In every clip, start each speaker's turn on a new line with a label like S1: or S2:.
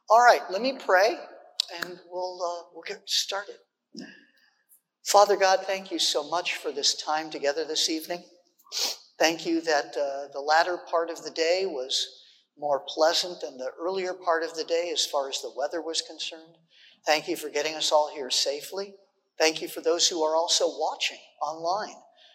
S1: All right, let me pray, and we'll get started. Father God, thank you so much for this time together this evening. Thank you that the latter part of the day was more pleasant than the earlier part of the day as far as the weather was concerned. Thank you for getting us all here safely. Thank you for those who are also watching online.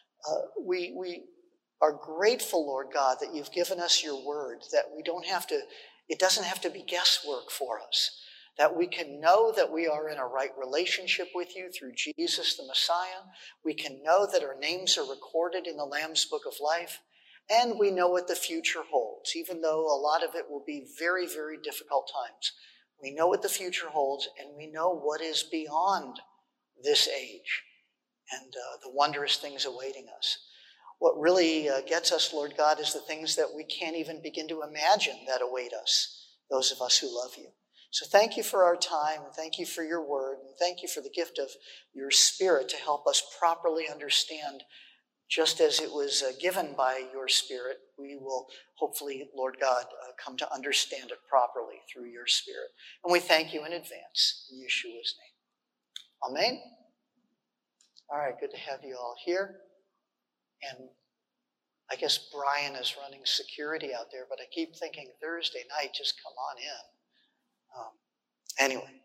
S1: We are grateful, Lord God, that you've given us your word, that it doesn't have to be guesswork for us, that we can know that we are in a right relationship with you through Jesus the Messiah. We can know that our names are recorded in the Lamb's Book of Life, and we know what the future holds, even though a lot of it will be very, very difficult times. We know what the future holds, and we know what is beyond this age and the wondrous things awaiting us. What really gets us, Lord God, is the things that we can't even begin to imagine that await us, those of us who love you. So thank you for our time, and thank you for your word, and thank you for the gift of your Spirit to help us properly understand. Just as it was given by your Spirit, we will hopefully, Lord God, come to understand it properly through your Spirit. And we thank you in advance in Yeshua's name. Amen. All right, good to have you all here. And I guess Brian is running security out there, but I keep thinking Thursday night, just come on in. Anyway.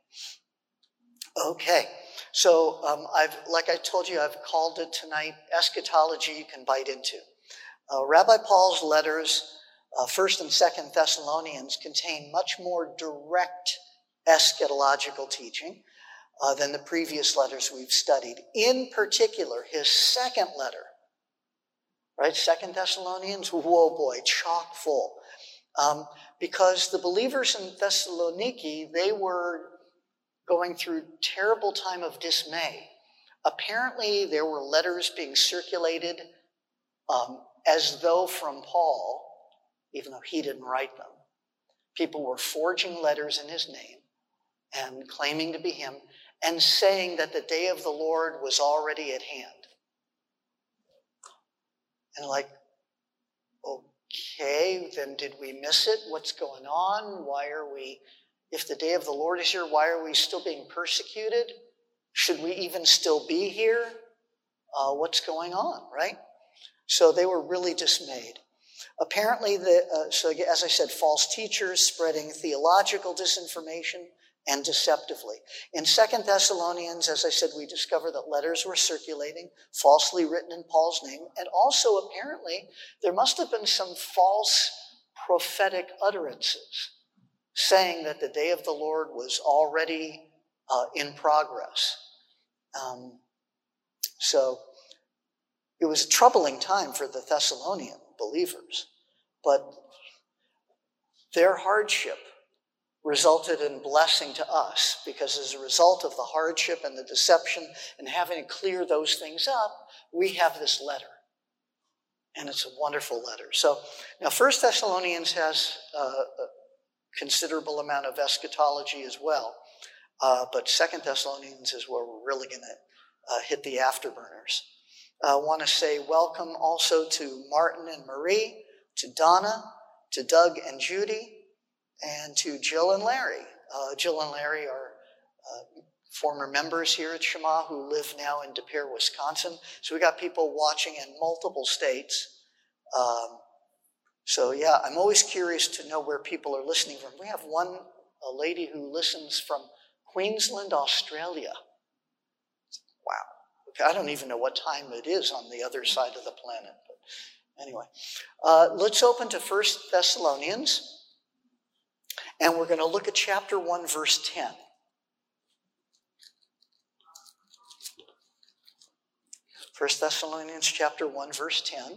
S1: Okay, so like I told you, I've called it tonight, Eschatology You Can Bite Into. Rabbi Paul's letters, 1st and 2nd Thessalonians, contain much more direct eschatological teaching than the previous letters we've studied. In particular, his second letter, right, 2nd Thessalonians, whoa boy, chock full. Because the believers in Thessaloniki, they were going through terrible time of dismay. Apparently, there were letters being circulated as though from Paul, even though he didn't write them. People were forging letters in his name and claiming to be him and saying that the day of the Lord was already at hand. And like, okay, then did we miss it? What's going on? If the day of the Lord is here, why are we still being persecuted? Should we even still be here? What's going on, right? So they were really dismayed. Apparently, so as I said, false teachers spreading theological disinformation and deceptively. In 2nd Thessalonians, as I said, we discover that letters were circulating, falsely written in Paul's name, and also apparently there must have been some false prophetic utterances saying that the day of the Lord was already in progress. So it was a troubling time for the Thessalonian believers, but their hardship resulted in blessing to us, because as a result of the hardship and the deception and having to clear those things up, we have this letter. And it's a wonderful letter. So now 1 Thessalonians has a considerable amount of eschatology as well. But 2 Thessalonians is where we're really going to hit the afterburners. I want to say welcome also to Martin and Marie, to Donna, to Doug and Judy, and to Jill and Larry. Jill and Larry are former members here at Shema who live now in De Pere, Wisconsin. So we got people watching in multiple states. So yeah, I'm always curious to know where people are listening from. We have a lady who listens from Queensland, Australia. Wow. Okay, I don't even know what time it is on the other side of the planet. But anyway, let's open to 1 Thessalonians. And we're going to look at chapter 1, verse 10. 1 Thessalonians chapter 1, verse 10.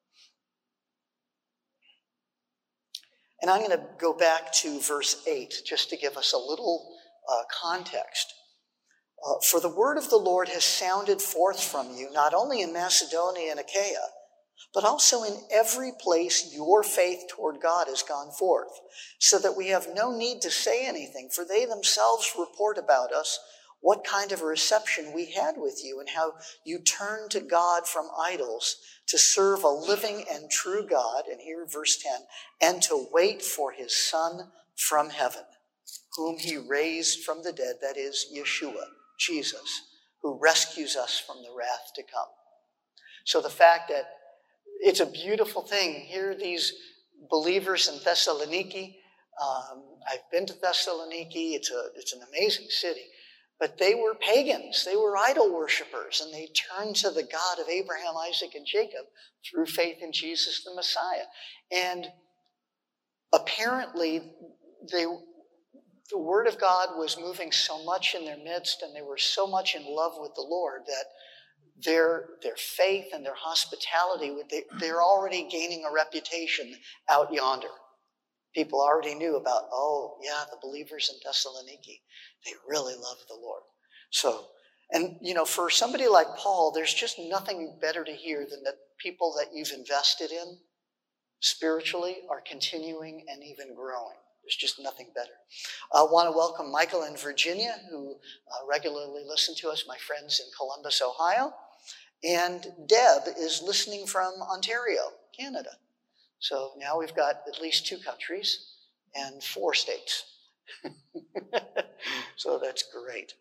S1: And I'm going to go back to verse 8 just to give us a little context. For the word of the Lord has sounded forth from you, not only in Macedonia and Achaia, but also in every place your faith toward God has gone forth, so that we have no need to say anything, for they themselves report about us what kind of a reception we had with you, and how you turned to God from idols to serve a living and true God, and here verse 10, and to wait for his Son from heaven, whom he raised from the dead, that is Yeshua, Jesus, who rescues us from the wrath to come. So the fact that it's a beautiful thing. Here, these believers in Thessaloniki, I've been to Thessaloniki. It's an amazing city. But they were pagans. They were idol worshipers. And they turned to the God of Abraham, Isaac, and Jacob through faith in Jesus the Messiah. And apparently, the Word of God was moving so much in their midst, and they were so much in love with the Lord that their faith and their hospitality, they're already gaining a reputation out yonder. People already knew about, the believers in Thessaloniki, they really love the Lord. So, and for somebody like Paul, there's just nothing better to hear than that people that you've invested in spiritually are continuing and even growing. There's just nothing better. I want to welcome Michael and Virginia, who regularly listen to us, my friends in Columbus, Ohio. And Deb is listening from Ontario, Canada. So now we've got at least 2 countries and 4 states. So that's great.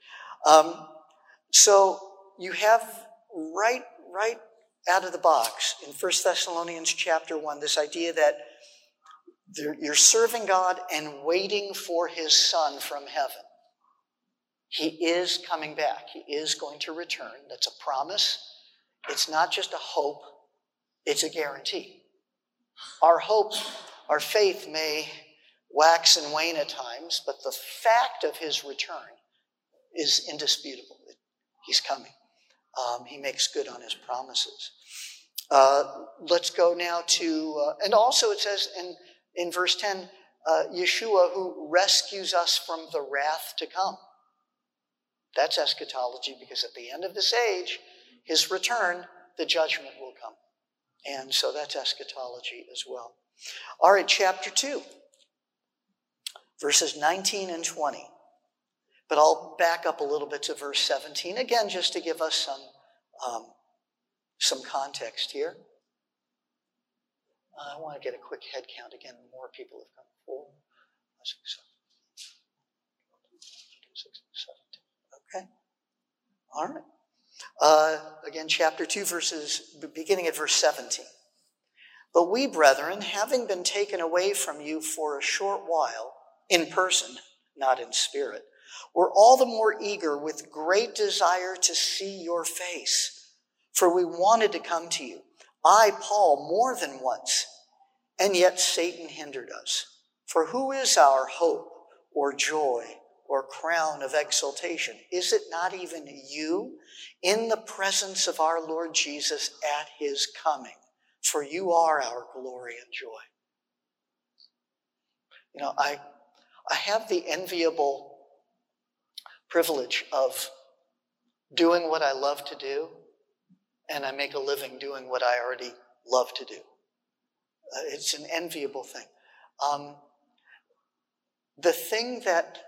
S1: So you have right out of the box in 1 Thessalonians chapter 1, this idea that you're serving God and waiting for his Son from heaven. He is coming back. He is going to return. That's a promise. It's not just a hope. It's a guarantee. Our hope, our faith may wax and wane at times, but the fact of his return is indisputable. He's coming. He makes good on his promises. Let's go now to, and also it says in verse 10, Yeshua who rescues us from the wrath to come. That's eschatology, because at the end of this age, his return, the judgment will come. And so that's eschatology as well. All right, chapter 2, verses 19 and 20. But I'll back up a little bit to verse 17, again, just to give us some context here. I want to get a quick head count again. More people have come forward. 17. Okay. All right. Again, chapter 2, beginning at verse 17. But we, brethren, having been taken away from you for a short while, in person, not in spirit, were all the more eager with great desire to see your face. For we wanted to come to you, I, Paul, more than once, and yet Satan hindered us. For who is our hope or joy or crown of exaltation? Is it not even you in the presence of our Lord Jesus at his coming? For you are our glory and joy. I have the enviable privilege of doing what I love to do, and I make a living doing what I already love to do. It's an enviable thing. The thing that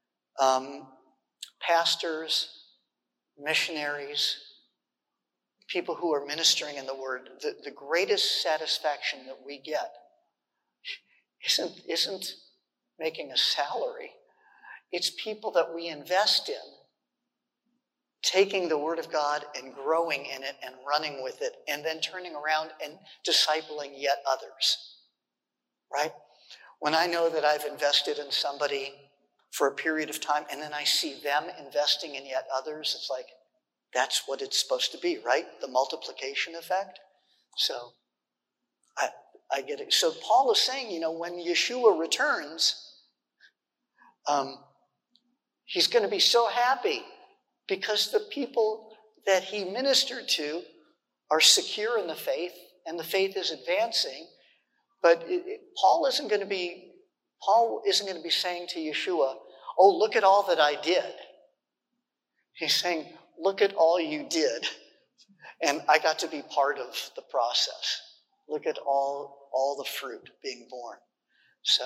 S1: pastors, missionaries, people who are ministering in the Word, the greatest satisfaction that we get isn't making a salary. It's people that we invest in, taking the Word of God and growing in it and running with it, and then turning around and discipling yet others. Right? When I know that I've invested in somebody for a period of time, and then I see them investing in yet others, it's like, that's what it's supposed to be, right? The multiplication effect. So I get it. So Paul is saying, when Yeshua returns, he's going to be so happy because the people that he ministered to are secure in the faith, and the faith is advancing. But Paul isn't going to be saying to Yeshua, oh, look at all that I did. He's saying, look at all you did, and I got to be part of the process. Look at all the fruit being born. So,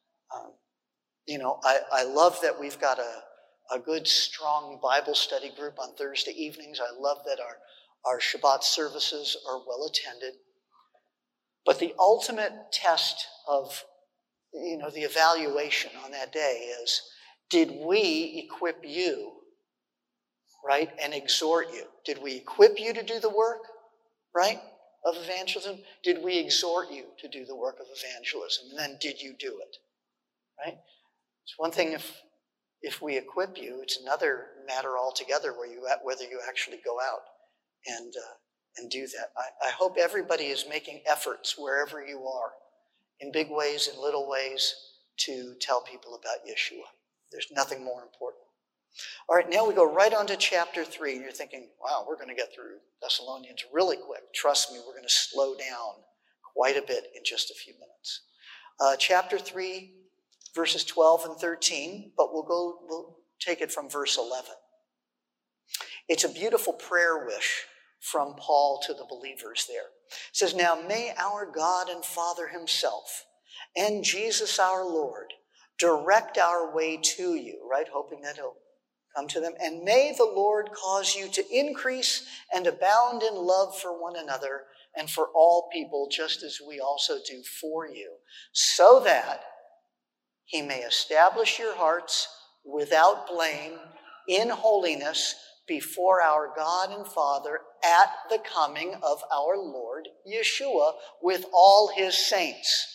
S1: I love that we've got a good, strong Bible study group on Thursday evenings. I love that our Shabbat services are well attended. But the ultimate test of the evaluation on that day is, did we equip you, right, and exhort you? Did we equip you to do the work, right, of evangelism? Did we exhort you to do the work of evangelism? And then did you do it, right? It's one thing if we equip you. It's another matter altogether whether you actually go out and do that. I hope everybody is making efforts wherever you are, in big ways and little ways, to tell people about Yeshua. There's nothing more important. All right, now we go right on to chapter 3. And you're thinking, wow, we're going to get through Thessalonians really quick. Trust me, we're going to slow down quite a bit in just a few minutes. Chapter 3, verses 12 and 13, but we'll take it from verse 11. It's a beautiful prayer wish from Paul to the believers there. It says, "Now may our God and Father himself and Jesus our Lord direct our way to you," right? Hoping that he'll come to them. "And may the Lord cause you to increase and abound in love for one another and for all people, just as we also do for you, so that he may establish your hearts without blame in holiness before our God and Father at the coming of our Lord Yeshua with all his saints."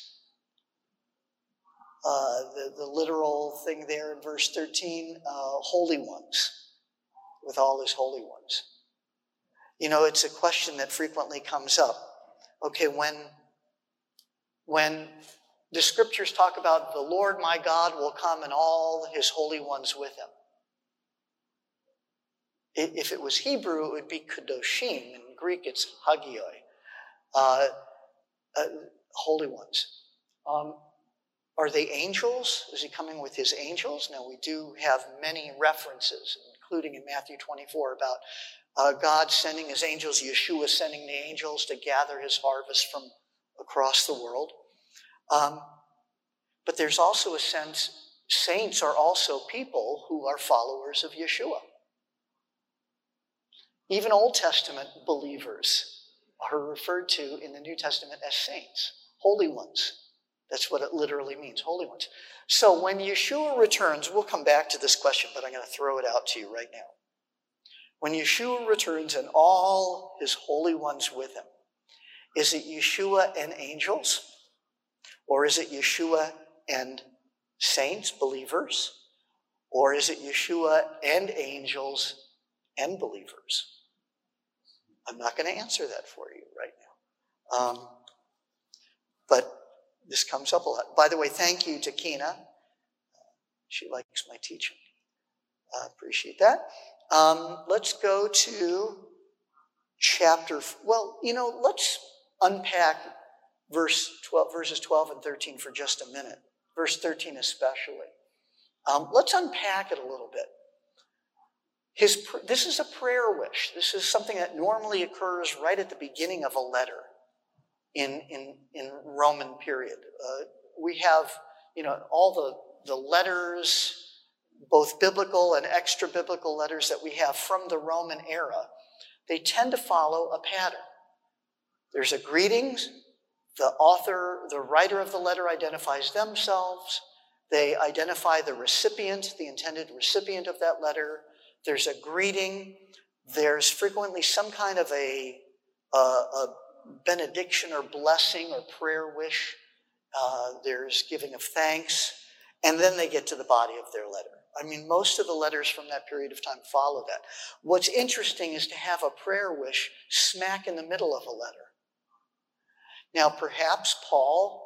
S1: The literal thing there in verse 13, holy ones, with all his holy ones. It's a question that frequently comes up. Okay, when the scriptures talk about the Lord my God will come and all his holy ones with him, if it was Hebrew, it would be kadoshim. In Greek, it's hagioi, holy ones. Are they angels? Is he coming with his angels? Now, we do have many references, including in Matthew 24, about God sending his angels, Yeshua sending the angels to gather his harvest from across the world. But there's also a sense, saints are also people who are followers of Yeshua. Even Old Testament believers are referred to in the New Testament as saints, holy ones. That's what it literally means, holy ones. So when Yeshua returns, we'll come back to this question, but I'm going to throw it out to you right now. When Yeshua returns and all his holy ones with him, is it Yeshua and angels? Or is it Yeshua and saints, believers? Or is it Yeshua and angels and believers? I'm not going to answer that for you right now. But this comes up a lot. By the way, thank you to Kina. She likes my teaching. I appreciate that. Let's go to let's unpack verses 12 and 13 for just a minute. Verse 13 especially. Let's unpack it a little bit. This is a prayer wish. This is something that normally occurs right at the beginning of a letter in Roman period. We have, all the letters, both biblical and extra-biblical letters that we have from the Roman era. They tend to follow a pattern. There's a greetings. The writer of the letter identifies themselves. They identify the recipient, the intended recipient of that letter. There's a greeting. There's frequently some kind of a benediction or blessing or prayer wish. There's giving of thanks. And then they get to the body of their letter. I mean, most of the letters from that period of time follow that. What's interesting is to have a prayer wish smack in the middle of a letter. Now, perhaps Paul,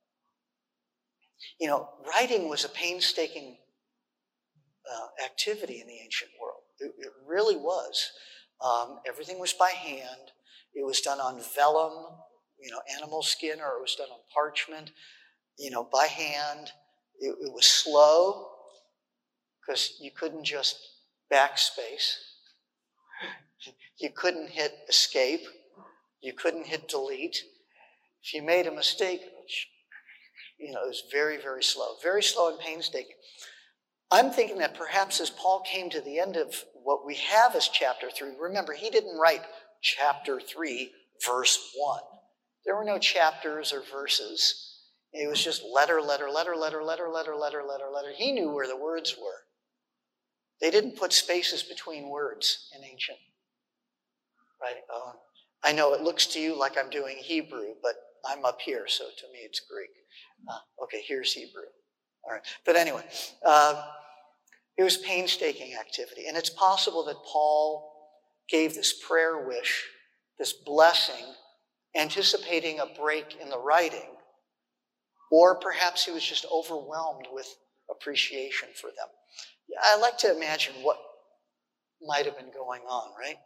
S1: writing was a painstaking activity in the ancient world. It really was. Everything was by hand. It was done on vellum, animal skin, or it was done on parchment, by hand. It was slow because you couldn't just backspace. You couldn't hit escape. You couldn't hit delete. If you made a mistake, it was very, very slow and painstaking. I'm thinking that perhaps as Paul came to the end of what we have as chapter 3, remember, he didn't write chapter 3, verse 1. There were no chapters or verses It was just letter, letter, letter, letter, letter, letter, letter, letter, letter. He knew where the words were. They didn't put spaces between words in ancient. Right? I know it looks to you like I'm doing Hebrew, but I'm up here, so to me it's Greek. Okay, here's Hebrew. All right. But anyway, it was painstaking activity. And it's possible that Paul gave this prayer wish, this blessing, anticipating a break in the writing, or perhaps he was just overwhelmed with appreciation for them. I like to imagine what might have been going on, right?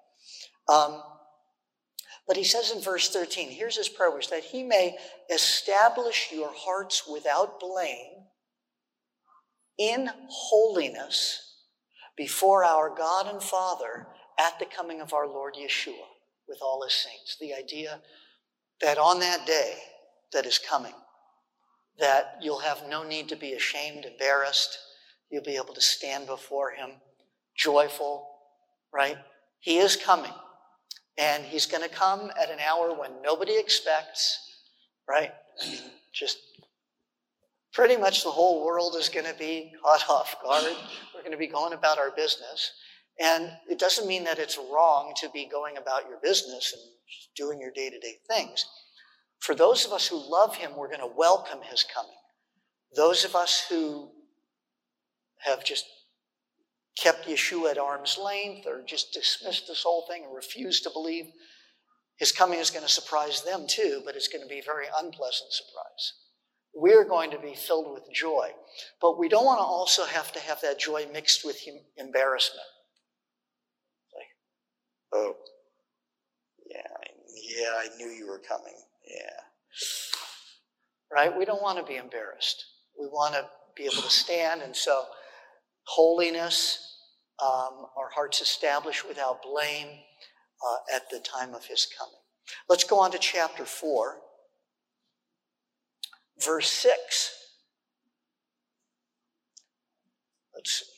S1: But he says in verse 13, here's his prayer wish, that he may establish your hearts without blame in holiness before our God and Father at the coming of our Lord Yeshua with all his saints. The idea that on that day that is coming, that you'll have no need to be ashamed, embarrassed. You'll be able to stand before him joyful, right? He is coming. And he's going to come at an hour when nobody expects, right? I mean, just pretty much the whole world is going to be caught off guard. We're going to be going about our business. And it doesn't mean that it's wrong to be going about your business and doing your day-to-day things. For those of us who love him, we're going to welcome his coming. Those of us who have just kept Yeshua at arm's length or just dismissed this whole thing and refused to believe his coming is going to surprise them too, but it's going to be a very unpleasant surprise. We're going to be filled with joy, but we don't want to also have that joy mixed with embarrassment. Like, oh, yeah, I knew you were coming. Yeah. Right? We don't want to be embarrassed. We want to be able to stand, and so holiness, our hearts established without blame at the time of his coming. Let's go on to chapter 4, verse 6. Let's see.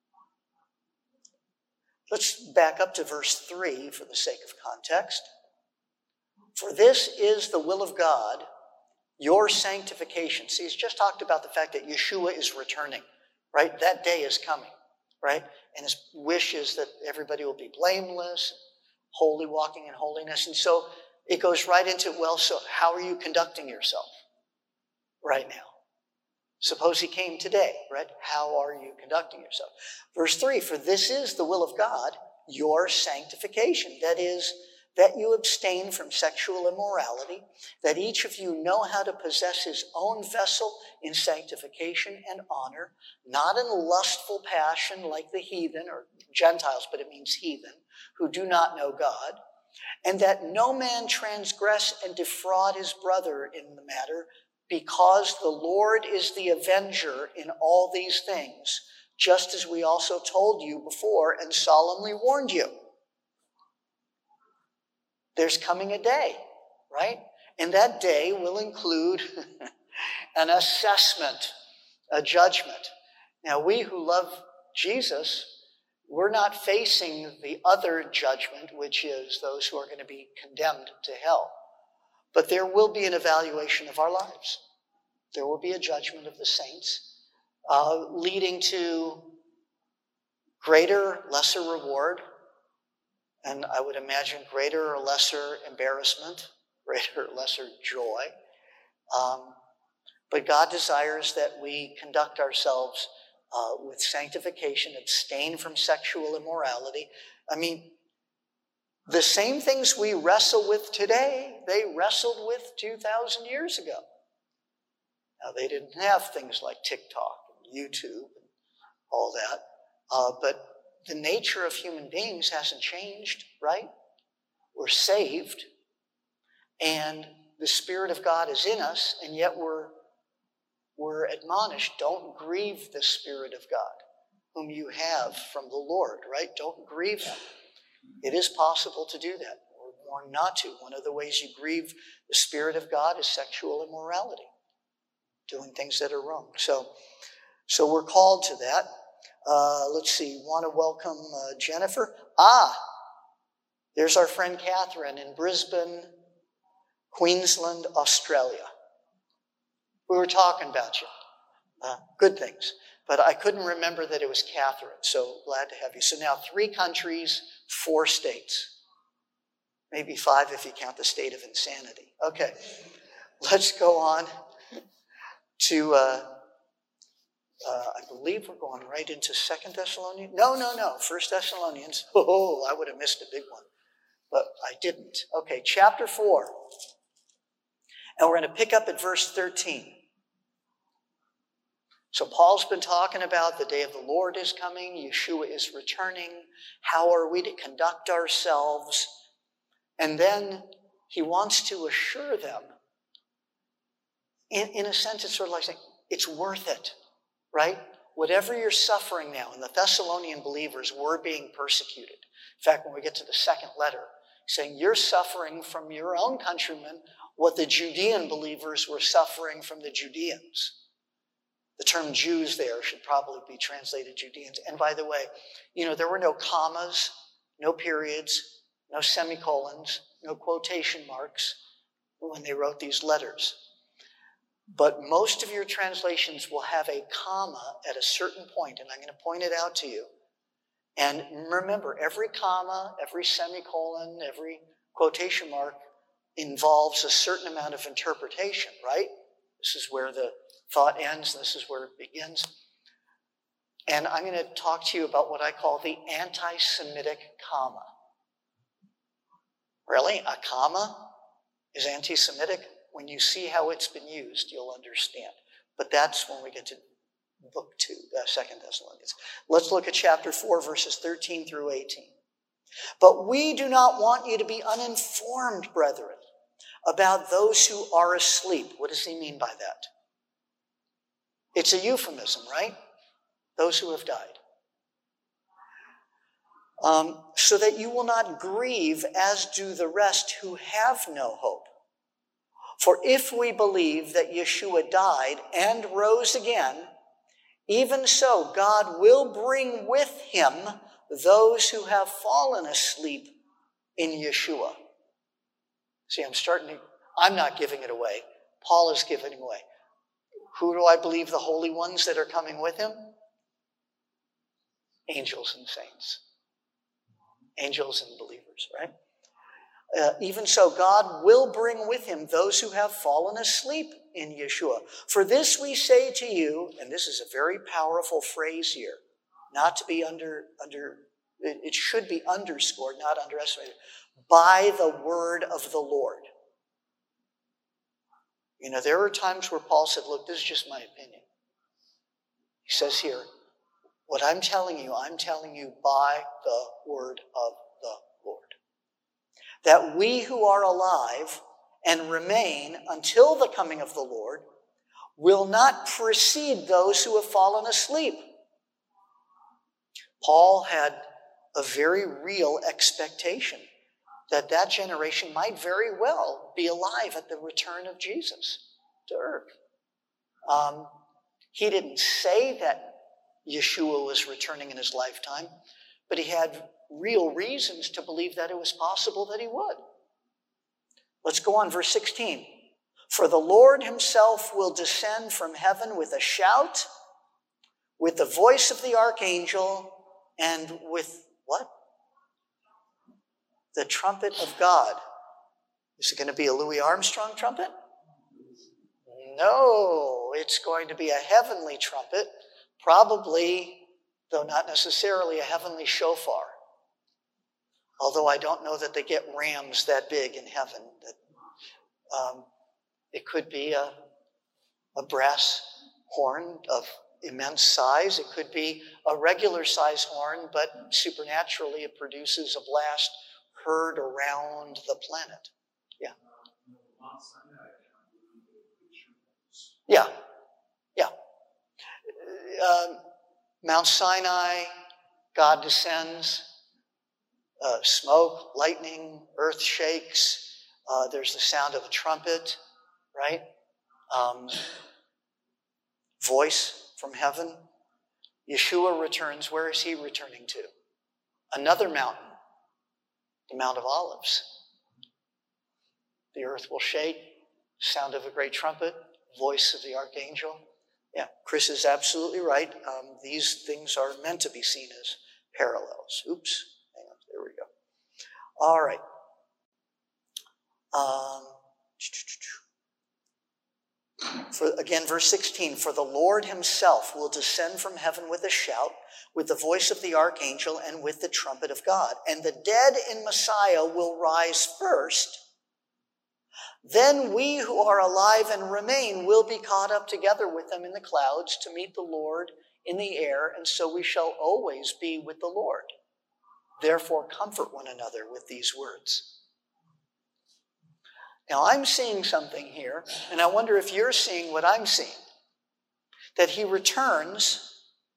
S1: Let's back up to verse 3 for the sake of context. For this is the will of God, your sanctification. See, he's just talked about the fact that Yeshua is returning, right? That day is coming, right? And his wish is that everybody will be blameless, holy, walking in holiness. And so it goes right into, well, so how are you conducting yourself right now? Suppose he came today, right? How are you conducting yourself? Verse 3, for this is the will of God, your sanctification. That is, that you abstain from sexual immorality, that each of you know how to possess his own vessel in sanctification and honor, not in lustful passion like the heathen or Gentiles, but it means heathen, who do not know God, and that no man transgress and defraud his brother in the matter, because the Lord is the avenger in all these things, just as we also told you before and solemnly warned you. There's coming a day, right? And that day will include an assessment, a judgment. Now, we who love Jesus, we're not facing the other judgment, which is those who are going to be condemned to hell. But there will be an evaluation of our lives. There will be a judgment of the saints, leading to greater, lesser reward, and I would imagine greater or lesser embarrassment, greater or lesser joy. But God desires that we conduct ourselves with sanctification, abstain from sexual immorality. I mean, the same things we wrestle with today, they wrestled with 2,000 years ago. Now, they didn't have things like TikTok and YouTube and all that, but the nature of human beings hasn't changed, right? We're saved, and the Spirit of God is in us, and yet we're admonished, don't grieve the Spirit of God, whom you have from the Lord, right? Don't grieve him. It is possible to do that. We're warned not to. One of the ways you grieve the Spirit of God is sexual immorality, doing things that are wrong. So we're called to that. Let's see, want to welcome Jennifer. There's our friend Catherine in Brisbane, Queensland, Australia. We were talking about you. Good things. But I couldn't remember that it was Catherine, so glad to have you. So now 3 countries, 4 states. Maybe 5 if you count the state of insanity. Okay, let's go on to, I believe we're going right into 2 Thessalonians. No, 1 Thessalonians. Oh, I would have missed a big one, but I didn't. Okay, chapter 4. And we're going to pick up at verse 13. So Paul's been talking about the day of the Lord is coming, Yeshua is returning, how are we to conduct ourselves? And then he wants to assure them, in a sense, it's sort of like saying, it's worth it, right? Whatever you're suffering now, and the Thessalonian believers were being persecuted. In fact, when we get to the second letter, saying you're suffering from your own countrymen what the Judean believers were suffering from the Judeans. The term Jews there should probably be translated Judeans. And by the way, there were no commas, no periods, no semicolons, no quotation marks when they wrote these letters. But most of your translations will have a comma at a certain point, and I'm going to point it out to you. And remember, every comma, every semicolon, every quotation mark involves a certain amount of interpretation, right? This is where the thought ends, this is where it begins. And I'm going to talk to you about what I call the anti-Semitic comma. Really? A comma is anti-Semitic? When you see how it's been used, you'll understand. But that's when we get to book 2, 2 Thessalonians. Let's look at chapter 4, verses 13 through 18. But we do not want you to be uninformed, brethren, about those who are asleep. What does he mean by that? It's a euphemism, right? Those who have died. So that you will not grieve as do the rest who have no hope. For if we believe that Yeshua died and rose again, even so God will bring with him those who have fallen asleep in Yeshua. See, I'm not giving it away. Paul is giving it away. Who do I believe the holy ones that are coming with him? Angels and saints. Angels and believers, right? Even so, God will bring with him those who have fallen asleep in Yeshua. For this we say to you, and this is a very powerful phrase here, not to be it should be underscored, not underestimated, by the word of the Lord. There are times where Paul said, look, this is just my opinion. He says here, what I'm telling you by the word of the Lord. That we who are alive and remain until the coming of the Lord will not precede those who have fallen asleep. Paul had a very real expectation that generation might very well be alive at the return of Jesus to earth. He didn't say that Yeshua was returning in his lifetime, but he had real reasons to believe that it was possible that he would. Let's go on, verse 16. For the Lord himself will descend from heaven with a shout, with the voice of the archangel, and with what? The trumpet of God. Is it going to be a Louis Armstrong trumpet? No, it's going to be a heavenly trumpet, probably, though not necessarily, a heavenly shofar. Although I don't know that they get rams that big in heaven. It could be a brass horn of immense size. It could be a regular size horn, but supernaturally it produces a blast heard around the planet. Yeah. Yeah. Mount Sinai, God descends, smoke, lightning, earth shakes, there's the sound of a trumpet, right? Voice from heaven. Yeshua returns. Where is he returning to? Another mountain, the Mount of Olives. The earth will shake, sound of a great trumpet, voice of the archangel. Yeah, Chris is absolutely right. These things are meant to be seen as parallels. Oops, hang on, there we go. All right. Again, verse 16, for the Lord himself will descend from heaven with a shout, with the voice of the archangel, and with the trumpet of God. And the dead in Messiah will rise first. Then we who are alive and remain will be caught up together with them in the clouds to meet the Lord in the air, and so we shall always be with the Lord. Therefore, comfort one another with these words. Now, I'm seeing something here, and I wonder if you're seeing what I'm seeing. That he returns,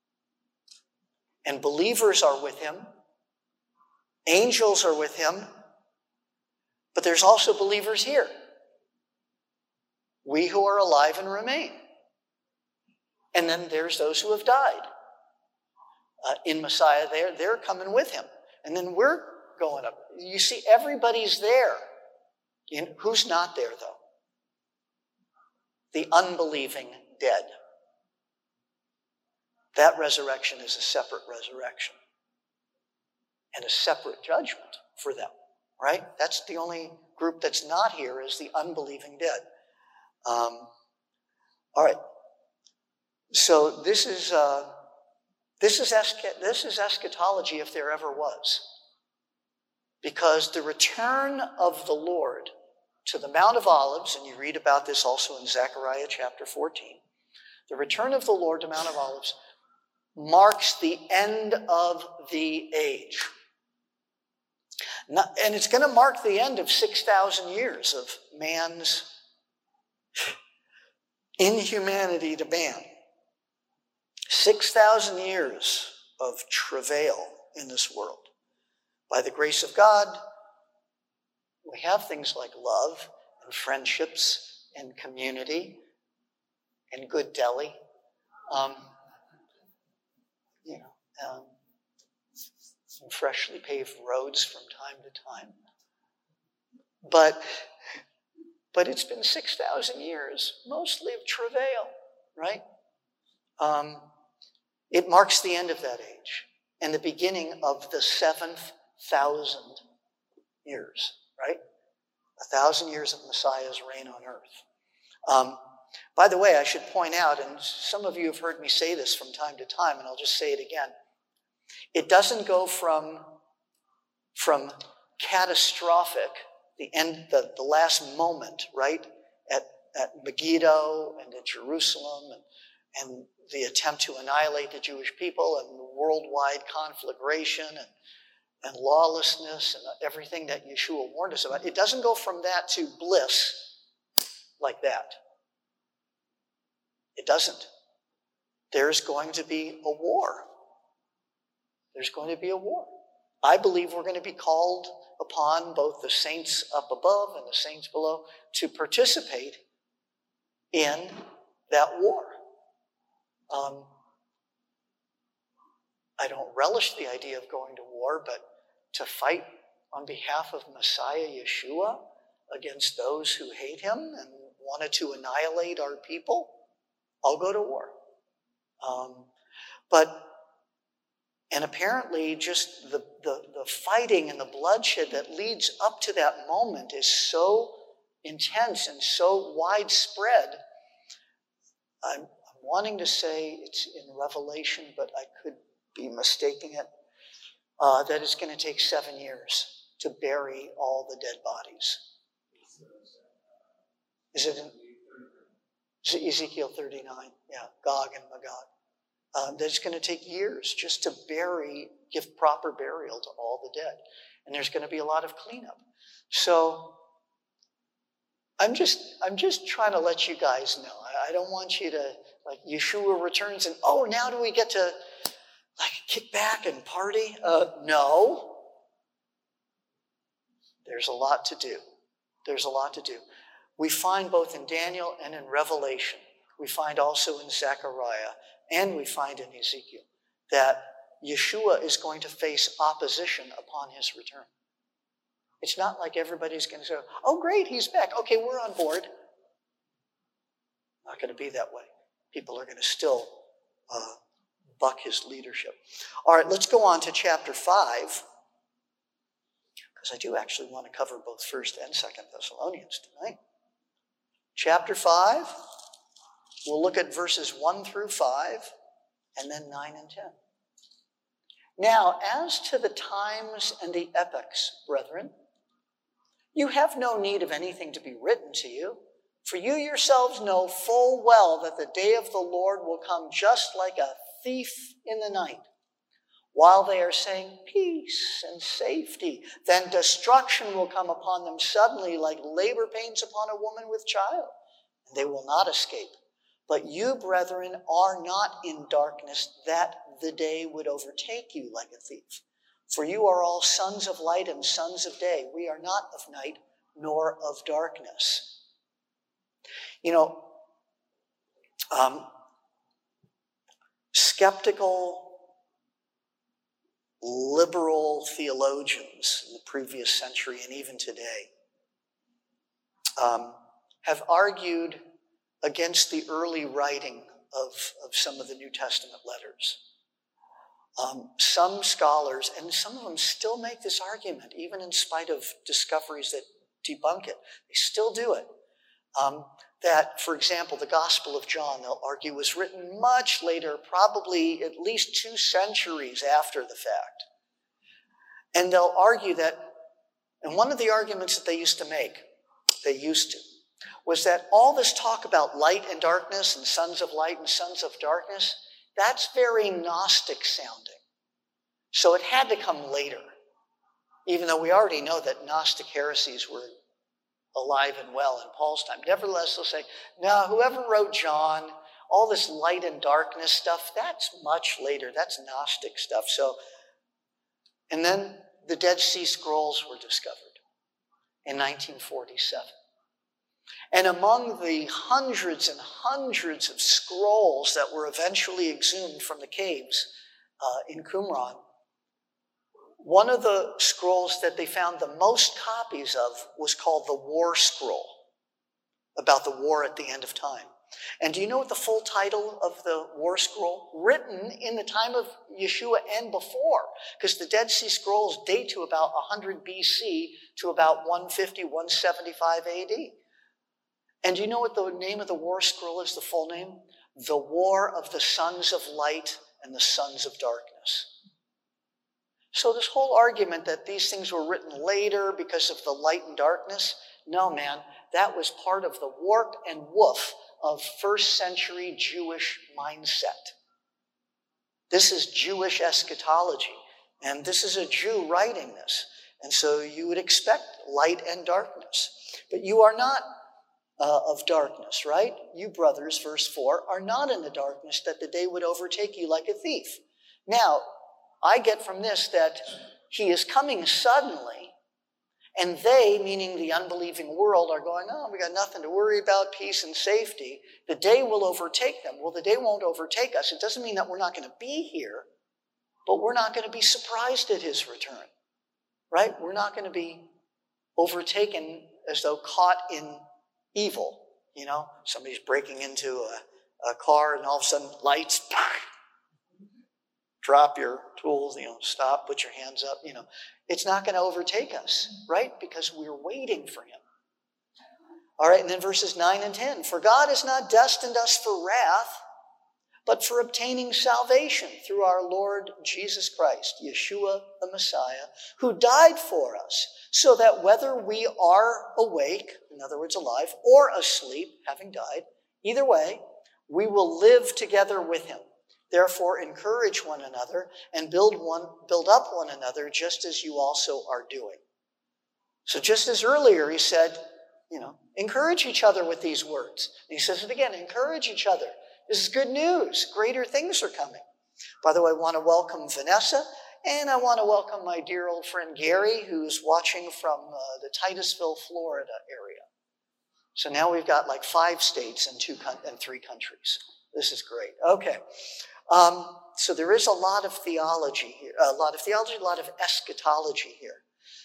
S1: and believers are with him, angels are with him, but there's also believers here. We who are alive and remain. And then there's those who have died. In Messiah, they're coming with him. And then we're going up. You see, everybody's there. Who's not there, though? The unbelieving dead. That resurrection is a separate resurrection and a separate judgment for them, right? That's the only group that's not here is the unbelieving dead. All right. So this is eschatology if there ever was, because the return of the Lord to the Mount of Olives, and you read about this also in Zechariah chapter 14, the return of the Lord to Mount of Olives marks the end of the age. And it's going to mark the end of 6,000 years of man's inhumanity to man. 6,000 years of travail in this world. By the grace of God, we have things like love and friendships and community and good deli. And freshly paved roads from time to time. But it's been 6,000 years, mostly of travail, right? It marks the end of that age and the beginning of the 7,000 years, right? 1,000 years of Messiah's reign on earth. By the way, I should point out, and some of you have heard me say this from time to time, and I'll just say it again. It doesn't go from catastrophic, the end, the last moment, right, at Megiddo and at Jerusalem and the attempt to annihilate the Jewish people and the worldwide conflagration and lawlessness and everything that Yeshua warned us about. It doesn't go from that to bliss like that. It doesn't. There's going to be a war. There's going to be a war. I believe we're going to be called upon, both the saints up above and the saints below, to participate in that war. I don't relish the idea of going to war, but to fight on behalf of Messiah Yeshua against those who hate him and wanted to annihilate our people, I'll go to war. And apparently just the fighting and the bloodshed that leads up to that moment is so intense and so widespread. I'm wanting to say it's in Revelation, but I could be mistaking it, that it's going to take 7 years to bury all the dead bodies. Is it Ezekiel 39? Yeah, Gog and Magog. That it's going to take years just to give proper burial to all the dead. And there's going to be a lot of cleanup. So I'm just trying to let you guys know. I don't want you to, like, Yeshua returns and, oh, now do we get to, like, kick back and party? No. There's a lot to do. There's a lot to do. We find both in Daniel and in Revelation, we find also in Zechariah, and we find in Ezekiel, that Yeshua is going to face opposition upon his return. It's not like everybody's going to say, oh, great, he's back. Okay, we're on board. Not going to be that way. People are going to still buck his leadership. All right, let's go on to chapter 5, because I do actually want to cover both 1st and 2nd Thessalonians tonight. Chapter 5, we'll look at verses 1 through 5, and then 9 and 10. Now, as to the times and the epochs, brethren, you have no need of anything to be written to you, for you yourselves know full well that the day of the Lord will come just like a thief in the night. While they are saying peace and safety, then destruction will come upon them suddenly like labor pains upon a woman with child, and they will not escape. But you, brethren, are not in darkness, that the day would overtake you like a thief. For you are all sons of light and sons of day. We are not of night nor of darkness. You know, skeptical, liberal theologians in the previous century and even today have argued against the early writing of some of the New Testament letters. Some scholars, and some of them still make this argument, even in spite of discoveries that debunk it, they still do it. That, for example, the Gospel of John, they'll argue, was written much later, probably at least 2 centuries after the fact. And they'll argue that, and one of the arguments that they used to, was that all this talk about light and darkness and sons of light and sons of darkness, that's very Gnostic sounding. So it had to come later, even though we already know that Gnostic heresies were alive and well in Paul's time. Nevertheless, they'll say, no, whoever wrote John, all this light and darkness stuff, that's much later. That's Gnostic stuff. And then the Dead Sea Scrolls were discovered in 1947. And among the hundreds and hundreds of scrolls that were eventually exhumed from the caves in Qumran, one of the scrolls that they found the most copies of was called the War Scroll, about the war at the end of time. And do you know what the full title of the War Scroll? Written in the time of Yeshua and before, because the Dead Sea Scrolls date to about 100 BC to about 150, 175 AD. And do you know what the name of the War Scroll is, the full name? The War of the Sons of Light and the Sons of Darkness. So this whole argument that these things were written later because of the light and darkness, no, man, that was part of the warp and woof of first century Jewish mindset. This is Jewish eschatology, and this is a Jew writing this. And so you would expect light and darkness. But you are not of darkness, right? You brothers, verse 4, are not in the darkness that the day would overtake you like a thief. Now, I get from this that he is coming suddenly, and they, meaning the unbelieving world, are going, oh, we got nothing to worry about, peace and safety. The day will overtake them. Well, the day won't overtake us. It doesn't mean that we're not going to be here, but we're not going to be surprised at his return, right? We're not going to be overtaken as though caught in evil. You know, somebody's breaking into a car and all of a sudden lights, drop your tools, stop, put your hands up, It's not going to overtake us, right? Because we're waiting for him. All right, and then verses 9 and 10. For God has not destined us for wrath, but for obtaining salvation through our Lord Jesus Christ, Yeshua the Messiah, who died for us, so that whether we are awake, in other words, alive, or asleep, having died, either way, we will live together with him. Therefore, encourage one another and build up one another, just as you also are doing. So just as earlier he said, encourage each other with these words. And he says it again, encourage each other. This is good news. Greater things are coming. By the way, I want to welcome Vanessa, and I want to welcome my dear old friend Gary, who's watching from the Titusville, Florida area. So now we've got like 5 states and 3 countries. This is great. Okay. So there is a lot of theology here, a lot of eschatology here.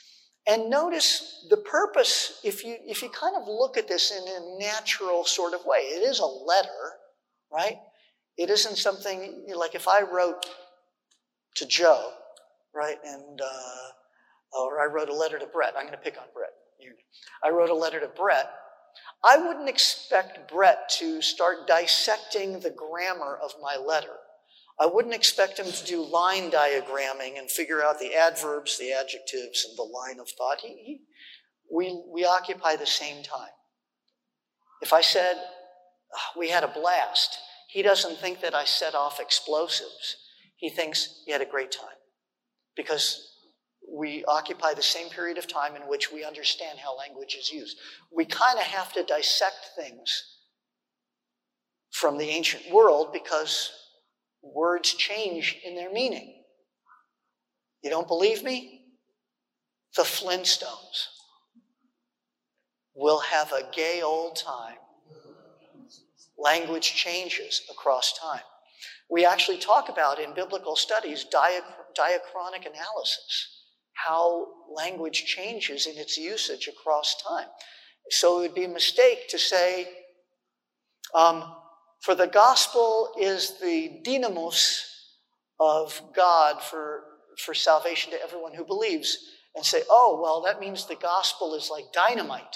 S1: And notice the purpose, if you kind of look at this in a natural sort of way, it is a letter, right? It isn't something, like if I wrote to Joe, right, or I wrote a letter to Brett. I'm going to pick on Brett. I wrote a letter to Brett. I wouldn't expect Brett to start dissecting the grammar of my letter. I wouldn't expect him to do line diagramming and figure out the adverbs, the adjectives, and the line of thought. We occupy the same time. If I said, we had a blast, he doesn't think that I set off explosives. He thinks he had a great time. Because we occupy the same period of time in which we understand how language is used. We kind of have to dissect things from the ancient world because words change in their meaning. You don't believe me? The Flintstones will have a gay old time. Language changes across time. We actually talk about in biblical studies diachronic analysis, how language changes in its usage across time. So it would be a mistake to say, for the gospel is the dynamos of God for salvation to everyone who believes, and say, oh, well, that means the gospel is like dynamite.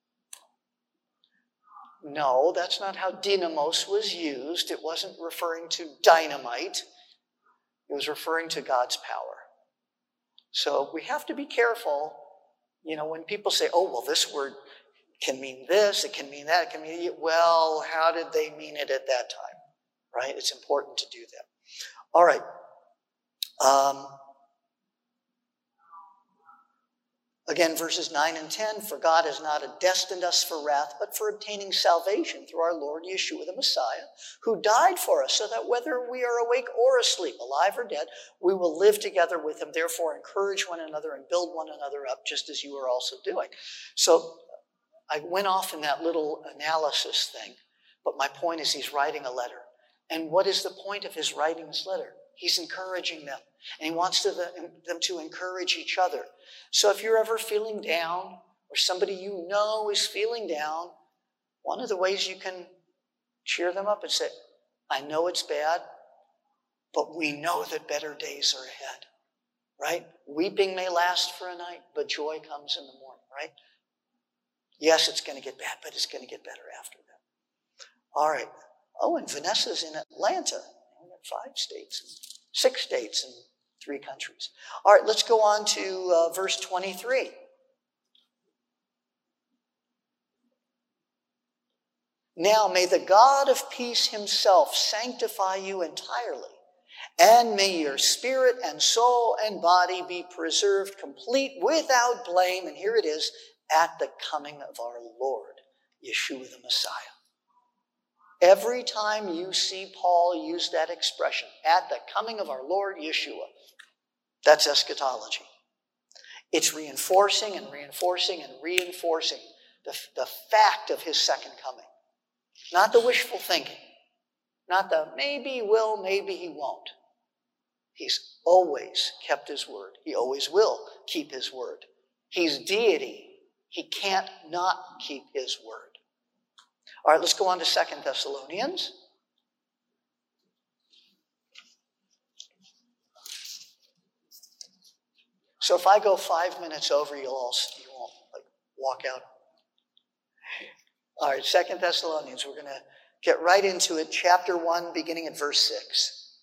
S1: No, that's not how dynamos was used. It wasn't referring to dynamite. It was referring to God's power. So we have to be careful, when people say, oh, well, this word can mean this, it can mean that, it can mean, well, how did they mean it at that time, right? It's important to do that. All right. Again, verses 9 and 10, for God has not destined us for wrath, but for obtaining salvation through our Lord Yeshua the Messiah, who died for us, so that whether we are awake or asleep, alive or dead, we will live together with him. Therefore, encourage one another and build one another up, just as you are also doing. So I went off in that little analysis thing, but my point is he's writing a letter. And what is the point of his writing this letter? He's encouraging them, and he wants them to encourage each other. So if you're ever feeling down, or somebody you know is feeling down, one of the ways you can cheer them up and say, I know it's bad, but we know that better days are ahead, right? Weeping may last for a night, but joy comes in the morning, right? Yes, it's going to get bad, but it's going to get better after that. All right. Oh, and Vanessa's in Atlanta. We got 5 states, 6 states, and 3 countries. All right, let's go on to verse 23. Now may the God of peace himself sanctify you entirely, and may your spirit and soul and body be preserved complete without blame, and here it is, at the coming of our Lord, Yeshua the Messiah. Every time you see Paul use that expression, at the coming of our Lord Yeshua, that's eschatology. It's reinforcing and reinforcing and reinforcing the fact of his second coming. Not the wishful thinking. Not the maybe he will, maybe he won't. He's always kept his word. He always will keep his word. He's deity. He can't not keep his word. All right, let's go on to 2 Thessalonians. So if I go 5 minutes over, you won't walk out. All right, 2 Thessalonians, we're going to get right into it. Chapter 1, beginning at verse 6.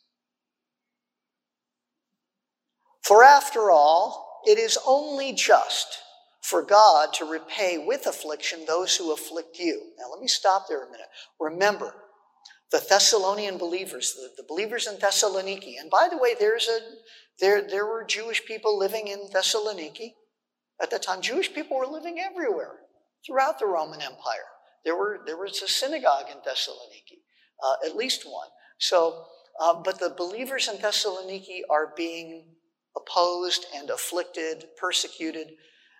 S1: For after all, it is only just for God to repay with affliction those who afflict you. Now let me stop there a minute. Remember, the Thessalonian believers, the believers in Thessaloniki, and by the way, there were Jewish people living in Thessaloniki. At that time, Jewish people were living everywhere throughout the Roman Empire. There was a synagogue in Thessaloniki, at least one. So, but the believers in Thessaloniki are being opposed and afflicted, persecuted.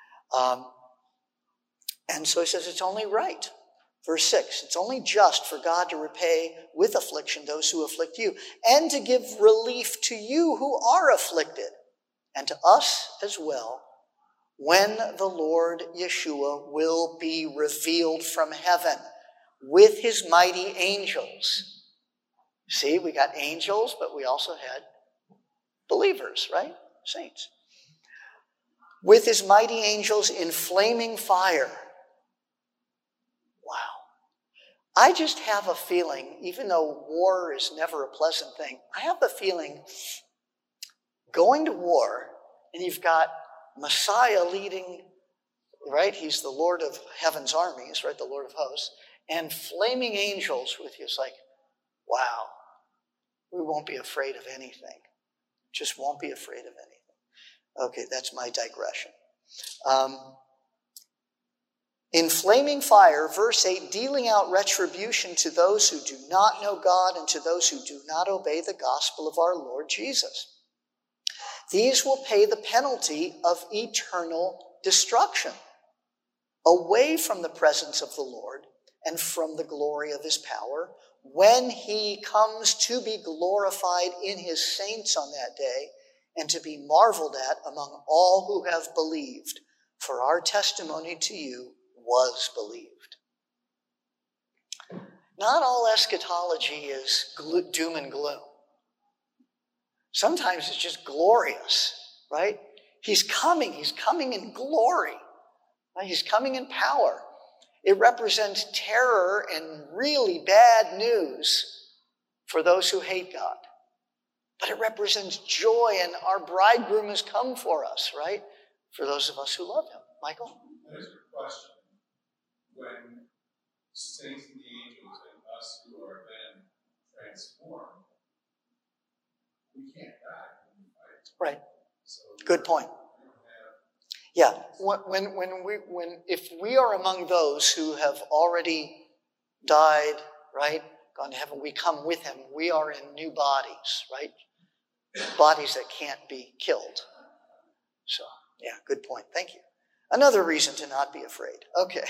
S1: And so he says it's only right. Verse 6, it's only just for God to repay with affliction those who afflict you, and to give relief to you who are afflicted, and to us as well, when the Lord Yeshua will be revealed from heaven with his mighty angels. See, we got angels, but we also had believers, right? Saints. With his mighty angels in flaming fire. Wow. I just have a feeling, even though war is never a pleasant thing, I have a feeling going to war, and you've got Messiah leading, right? He's the Lord of heaven's armies, right? The Lord of hosts. And flaming angels with you. It's like, wow, we won't be afraid of anything. Just won't be afraid of anything. Okay, that's my digression. In flaming fire, verse 8, dealing out retribution to those who do not know God and to those who do not obey the gospel of our Lord Jesus. These will pay the penalty of eternal destruction, away from the presence of the Lord and from the glory of his power, when he comes to be glorified in his saints on that day and to be marveled at among all who have believed. For our testimony to you was believed. Not all eschatology is doom and gloom. Sometimes it's just glorious, right? He's coming in glory. Right? He's coming in power. It represents terror and really bad news for those who hate God. But it represents joy, and our bridegroom has come for us, right? For those of us who love him. Michael?
S2: There's a question. When saints and the angels and us who are then transformed, we can't die.
S1: Right.
S2: So
S1: good point. Yeah. If we are among those who have already died, right, gone to heaven, we come with him. We are in new bodies, right? Bodies that can't be killed. So, yeah, good point. Thank you. Another reason to not be afraid. Okay.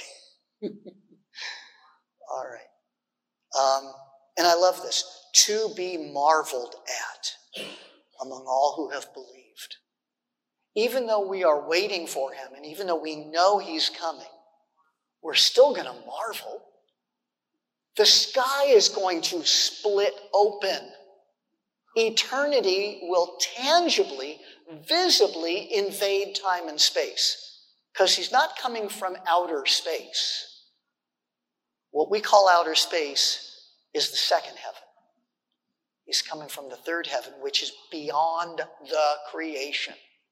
S1: All right. And I love this. To be marveled at among all who have believed. Even though we are waiting for him, and even though we know he's coming, we're still going to marvel. The sky is going to split open. Eternity will tangibly, visibly invade time and space. Because he's not coming from outer space. What we call outer space is the second heaven. He's coming from the third heaven, which is beyond the creation.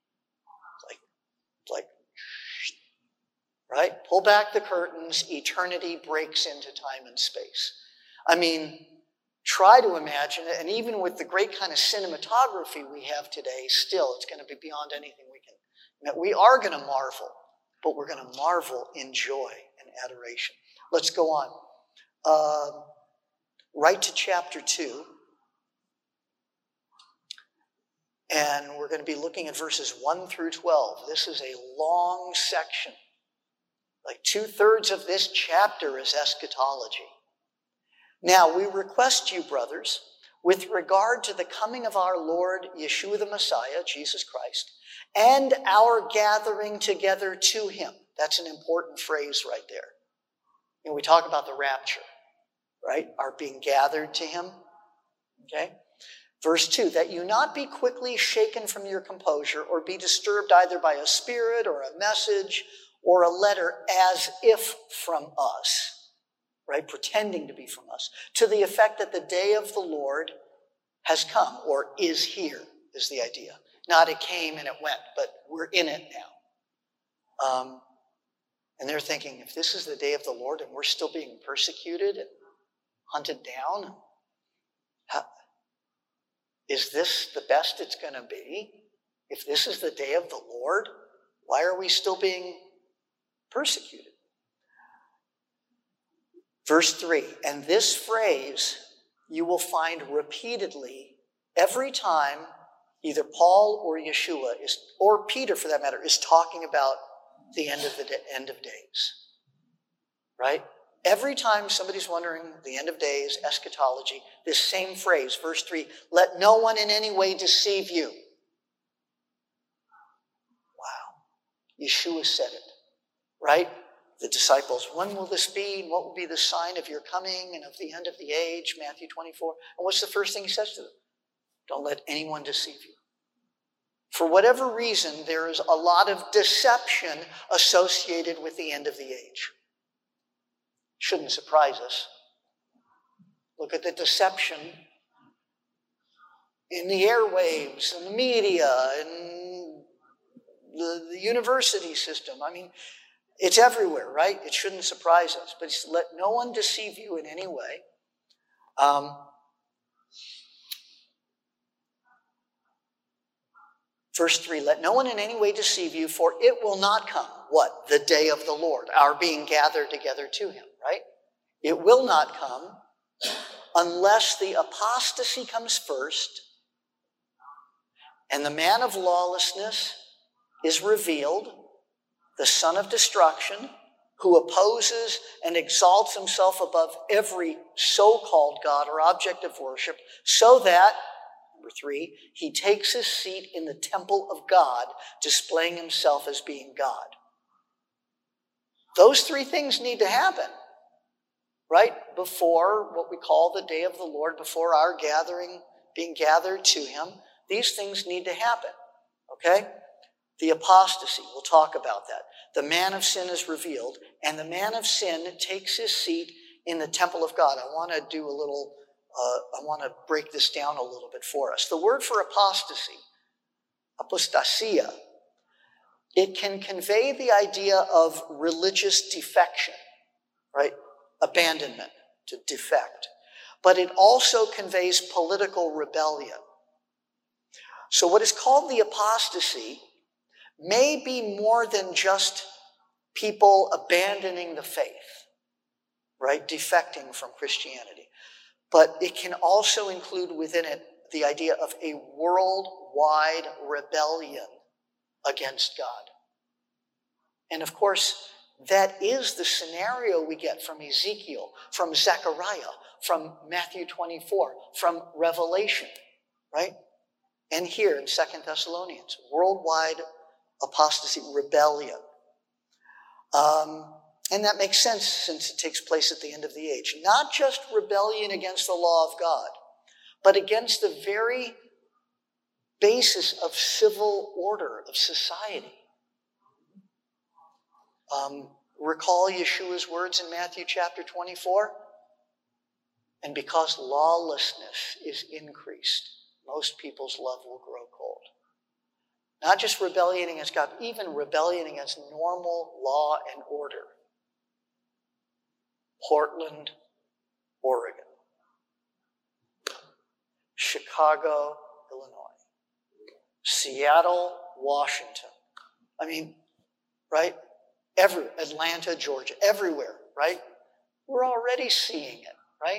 S1: Like, right? Pull back the curtains, eternity breaks into time and space. I mean, try to imagine it, and even with the great kind of cinematography we have today, still it's going to be beyond anything we can. We are going to marvel, but we're going to marvel in joy and adoration. Let's go on. Right to chapter 2. And we're going to be looking at verses 1 through 12. This is a long section. Like 2/3 of this chapter is eschatology. Now, we request you, brothers, with regard to the coming of our Lord Yeshua the Messiah, Jesus Christ, and our gathering together to him. That's an important phrase right there. You know, we talk about the rapture, right? Our being gathered to him. Okay? Verse 2, that you not be quickly shaken from your composure or be disturbed either by a spirit or a message or a letter as if from us, right? Pretending to be from us, to the effect that the day of the Lord has come or is here is the idea. Not it came and it went, but we're in it now. And they're thinking, if this is the day of the Lord and we're still being persecuted and hunted down, is this the best it's going to be? If this is the day of the Lord, why are we still being persecuted? Verse 3, and this phrase you will find repeatedly every time either Paul or Yeshua or Peter for that matter, is talking about the end of days. Right? Every time somebody's wondering the end of days, eschatology, this same phrase, verse 3, let no one in any way deceive you. Wow. Yeshua said it, right? The disciples, when will this be? And what will be the sign of your coming and of the end of the age? Matthew 24. And what's the first thing he says to them? Don't let anyone deceive you. For whatever reason, there is a lot of deception associated with the end of the age. Shouldn't surprise us. Look at the deception in the airwaves, in the media, in the university system. I mean, it's everywhere, right? It shouldn't surprise us. But let no one deceive you in any way. Verse 3, let no one in any way deceive you, for it will not come. What? The day of the Lord, our being gathered together to him, right? It will not come unless the apostasy comes first and the man of lawlessness is revealed, the son of destruction, who opposes and exalts himself above every so-called God or object of worship, so that, number 3, he takes his seat in the temple of God, displaying himself as being God. Those 3 things need to happen, right? Before what we call the day of the Lord, before our gathering, being gathered to him, these things need to happen, okay? The apostasy, we'll talk about that. The man of sin is revealed, and the man of sin takes his seat in the temple of God. I want to break this down a little bit for us. The word for apostasy, apostasia, it can convey the idea of religious defection, right? Abandonment, to defect. But it also conveys political rebellion. So what is called the apostasy may be more than just people abandoning the faith, right? Defecting from Christianity. But it can also include within it the idea of a worldwide rebellion against God. And of course, that is the scenario we get from Ezekiel, from Zechariah, from Matthew 24, from Revelation, right? And here in 2 Thessalonians, worldwide apostasy, rebellion. And that makes sense since it takes place at the end of the age. Not just rebellion against the law of God, but against the very basis of civil order, of society. Recall Yeshua's words in Matthew chapter 24? And because lawlessness is increased, most people's love will grow cold. Not just rebellion against God, even rebellion against normal law and order. Portland, Oregon. Chicago, Illinois. Seattle, Washington. I mean, right? Atlanta, Georgia, everywhere, right? We're already seeing it, right?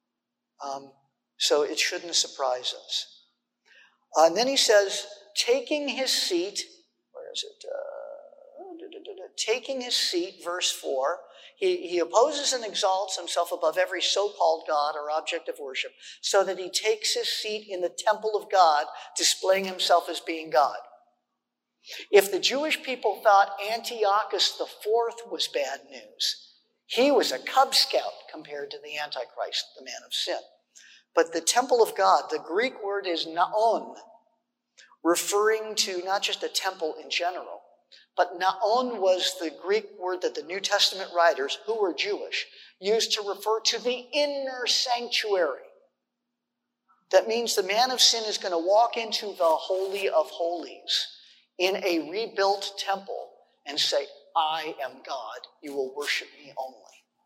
S1: So it shouldn't surprise us. And then he says, taking his seat, where is it? Taking his seat, verse 4, he opposes and exalts himself above every so-called God or object of worship, so that he takes his seat in the temple of God, displaying himself as being God. If the Jewish people thought Antiochus IV was bad news, he was a Cub Scout compared to the Antichrist, the man of sin. But the temple of God, the Greek word is naon, referring to not just a temple in general, but naon was the Greek word that the New Testament writers, who were Jewish, used to refer to the inner sanctuary. That means the man of sin is going to walk into the Holy of Holies in a rebuilt temple and say, I am God, you will worship me only.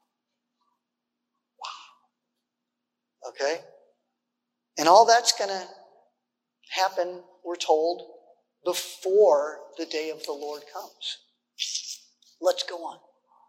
S1: Wow. Okay? And all that's going to happen, we're told, before the day of the Lord comes. Let's go on.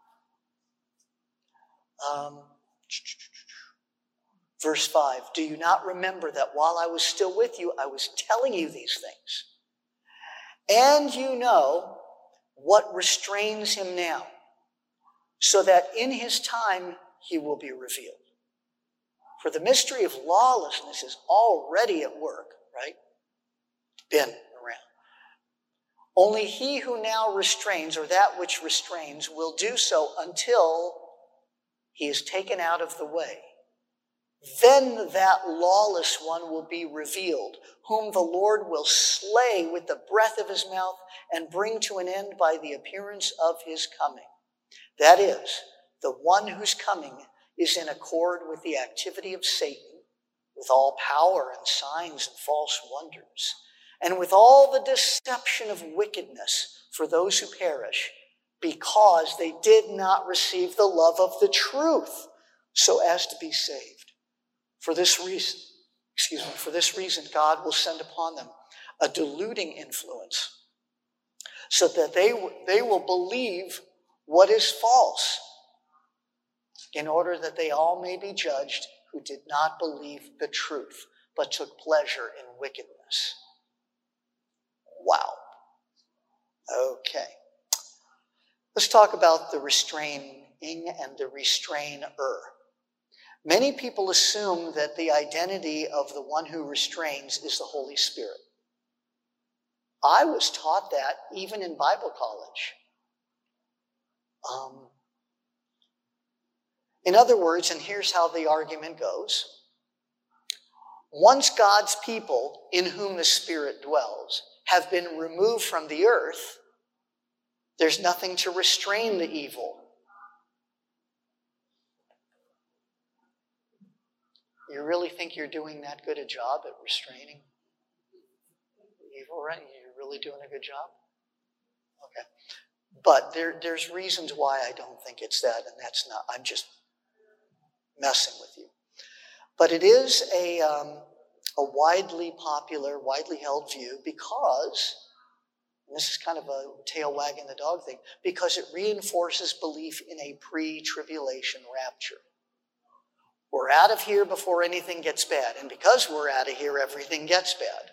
S1: Verse 5, do you not remember that while I was still with you, I was telling you these things? And you know what restrains him now, so that in his time he will be revealed. For the mystery of lawlessness is already at work, right? Been around. Only he who now restrains, or that which restrains, will do so until he is taken out of the way. Then that lawless one will be revealed, whom the Lord will slay with the breath of his mouth and bring to an end by the appearance of his coming. That is, the one whose coming is in accord with the activity of Satan, with all power and signs and false wonders, and with all the deception of wickedness for those who perish, because they did not receive the love of the truth so as to be saved. For this reason, God will send upon them a deluding influence, so that they will believe what is false, in order that they all may be judged who did not believe the truth, but took pleasure in wickedness. Wow. Okay. Let's talk about the restraining and the restrainer. Many people assume that the identity of the one who restrains is the Holy Spirit. I was taught that even in Bible college. In other words, and here's how the argument goes, once God's people, in whom the Spirit dwells, have been removed from the earth, there's nothing to restrain the evil. You really think you're doing that good a job at restraining evil, right? You're really doing a good job? Okay. But there's reasons why I don't think it's that, and that's not, I'm just messing with you. But it is a widely popular, widely held view because, and this is kind of a tail wagging the dog thing, because it reinforces belief in a pre-tribulation rapture. We're out of here before anything gets bad. And because we're out of here, everything gets bad.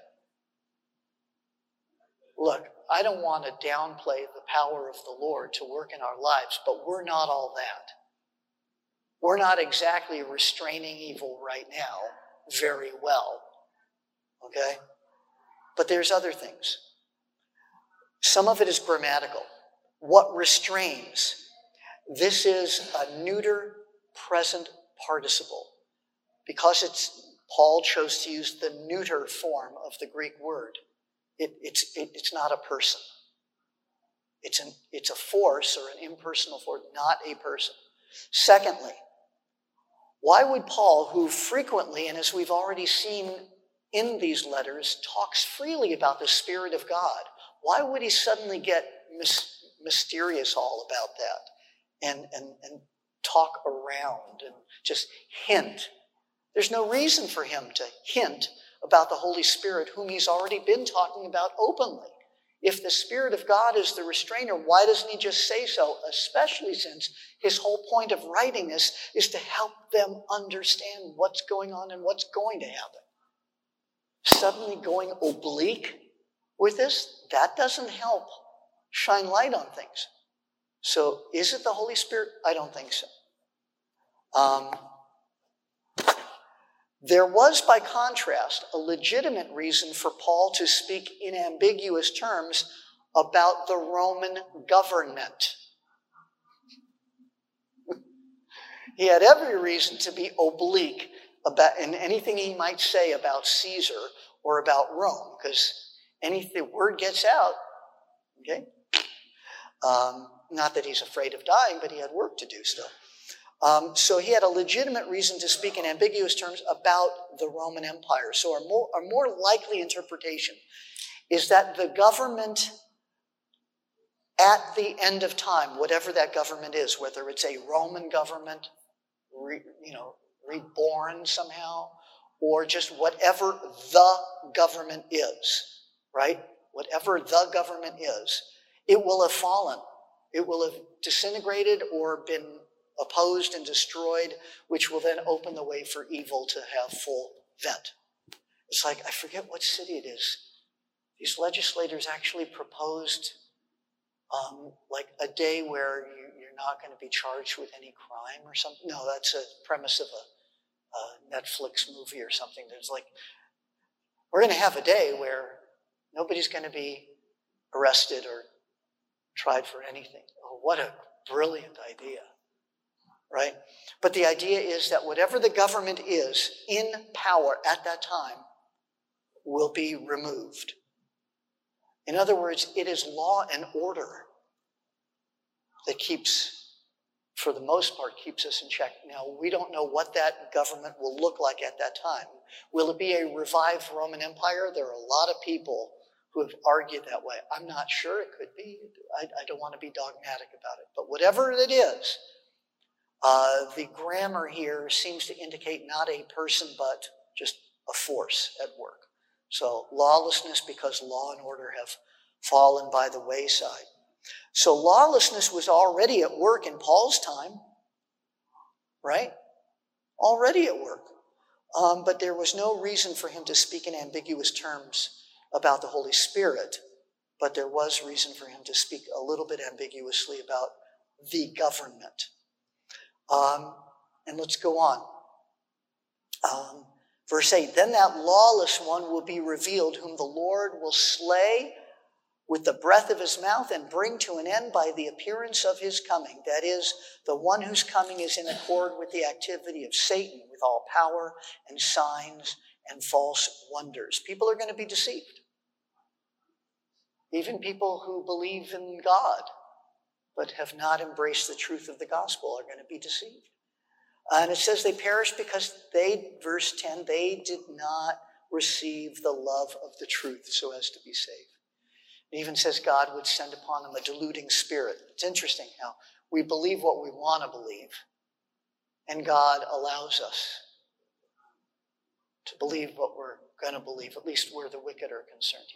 S1: Look, I don't want to downplay the power of the Lord to work in our lives, but we're not all that. We're not exactly restraining evil right now very well. Okay? But there's other things. Some of it is grammatical. What restrains? This is a neuter present participle. Because Paul chose to use the neuter form of the Greek word, it's not a person. It's a force or an impersonal force, not a person. Secondly, why would Paul, who frequently, and as we've already seen in these letters, talks freely about the Spirit of God, why would he suddenly get mysterious all about that and talk around and just hint? There's no reason for him to hint about the Holy Spirit, whom he's already been talking about openly. If the Spirit of God is the restrainer, why doesn't he just say so? Especially since his whole point of writing this is to help them understand what's going on and what's going to happen. Suddenly going oblique with this, that doesn't help shine light on things. So is it the Holy Spirit? I don't think so. There was, by contrast, a legitimate reason for Paul to speak in ambiguous terms about the Roman government. He had every reason to be oblique about in anything he might say about Caesar or about Rome, because the word gets out, okay? Not that he's afraid of dying, but he had work to do still. So he had a legitimate reason to speak in ambiguous terms about the Roman Empire. So a more likely interpretation is that the government at the end of time, whatever that government is, whether it's a Roman government, reborn somehow, or just whatever the government is, right? Whatever the government is, it will have fallen. It will have disintegrated or been opposed and destroyed, which will then open the way for evil to have full vent. It's like, I forget what city it is. These legislators actually proposed like a day where you're not going to be charged with any crime or something. No, that's a premise of a Netflix movie or something. There's like, we're going to have a day where nobody's going to be arrested or tried for anything. Oh, what a brilliant idea, right? But the idea is that whatever the government is in power at that time will be removed. In other words, it is law and order that for the most part, keeps us in check. Now, we don't know what that government will look like at that time. Will it be a revived Roman Empire? There are a lot of people who have argued that way. I'm not sure. It could be. I don't want to be dogmatic about it. But whatever it is, the grammar here seems to indicate not a person, but just a force at work. So lawlessness, because law and order have fallen by the wayside. So lawlessness was already at work in Paul's time, right? Already at work. But there was no reason for him to speak in ambiguous terms about the Holy Spirit, but there was reason for him to speak a little bit ambiguously about the government. And let's go on. Verse 8, then that lawless one will be revealed, whom the Lord will slay with the breath of his mouth and bring to an end by the appearance of his coming. That is, the one whose coming is in accord with the activity of Satan, with all power and signs and false wonders. People are going to be deceived. Even people who believe in God but have not embraced the truth of the gospel are going to be deceived. And it says they perished because verse 10, they did not receive the love of the truth so as to be saved. It even says God would send upon them a deluding spirit. It's interesting how we believe what we want to believe, and God allows us to believe what we're going to believe, at least where the wicked are concerned.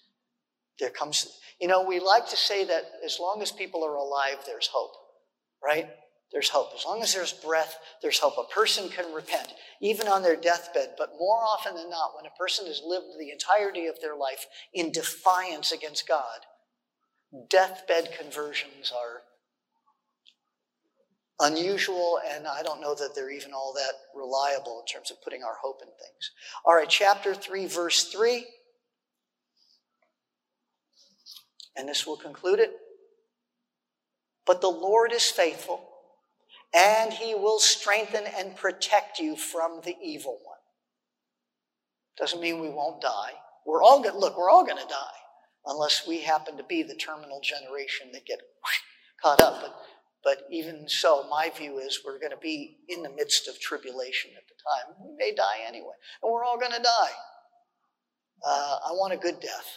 S1: We like to say that as long as people are alive, there's hope, right? There's hope. As long as there's breath, there's hope. A person can repent, even on their deathbed. But more often than not, when a person has lived the entirety of their life in defiance against God, deathbed conversions are unusual, and I don't know that they're even all that reliable in terms of putting our hope in things. All right, chapter 3, verse 3. And this will conclude it. But the Lord is faithful, and he will strengthen and protect you from the evil one. Doesn't mean we won't die. We're all going to die, unless we happen to be the terminal generation that get caught up. But even so, my view is we're going to be in the midst of tribulation at the time. We may die anyway, and we're all going to die. I want a good death.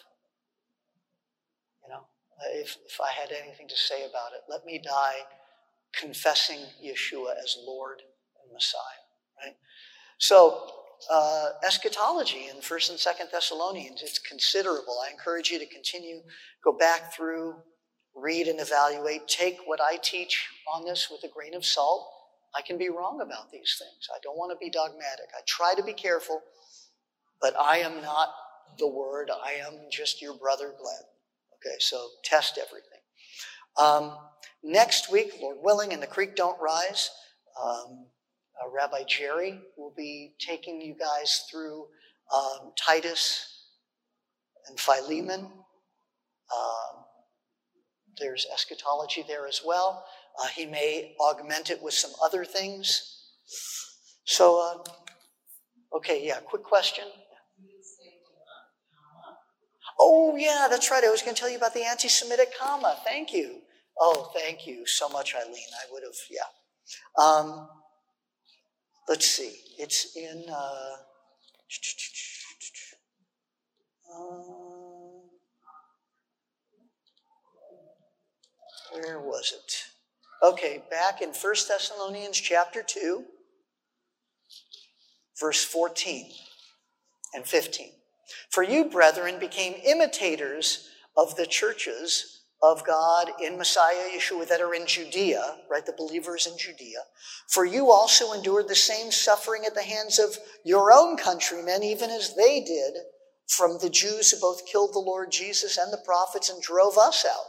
S1: If I had anything to say about it, let me die confessing Yeshua as Lord and Messiah, right? So, eschatology in 1st and 2nd Thessalonians, it's considerable. I encourage you to continue, go back through, read and evaluate. Take what I teach on this with a grain of salt. I can be wrong about these things. I don't want to be dogmatic. I try to be careful, but I am not the Word. I am just your brother Glenn. Okay, so test everything. Next week, Lord willing, and the creek don't rise, Rabbi Jerry will be taking you guys through Titus and Philemon. There's eschatology there as well. He may augment it with some other things. So, quick question. Oh, yeah, that's right. I was going to tell you about the anti-Semitic comma. Thank you. Oh, thank you so much, Eileen. I would have, yeah. Let's see. It's in... where was it? Okay, back in 1 Thessalonians chapter 2, verse 14 and 15. For you, brethren, became imitators of the churches of God in Messiah Yeshua that are in Judea, right, the believers in Judea. For you also endured the same suffering at the hands of your own countrymen, even as they did from the Jews who both killed the Lord Jesus and the prophets and drove us out.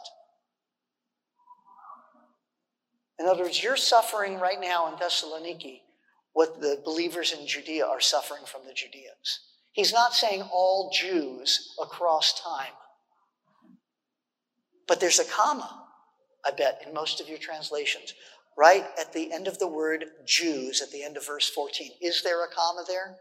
S1: In other words, you're suffering right now in Thessaloniki what the believers in Judea are suffering from the Judeans. He's not saying all Jews across time. But there's a comma, I bet, in most of your translations, right at the end of the word Jews, at the end of verse 14. Is there a comma there?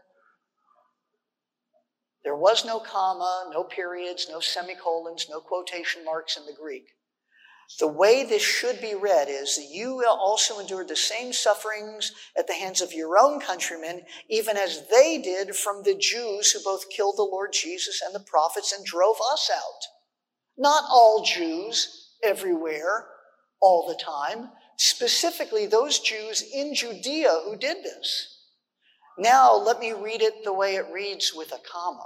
S1: There was no comma, no periods, no semicolons, no quotation marks in the Greek. The way this should be read is that you also endured the same sufferings at the hands of your own countrymen, even as they did from the Jews who both killed the Lord Jesus and the prophets and drove us out. Not all Jews everywhere, all the time. Specifically, those Jews in Judea who did this. Now, let me read it the way it reads with a comma.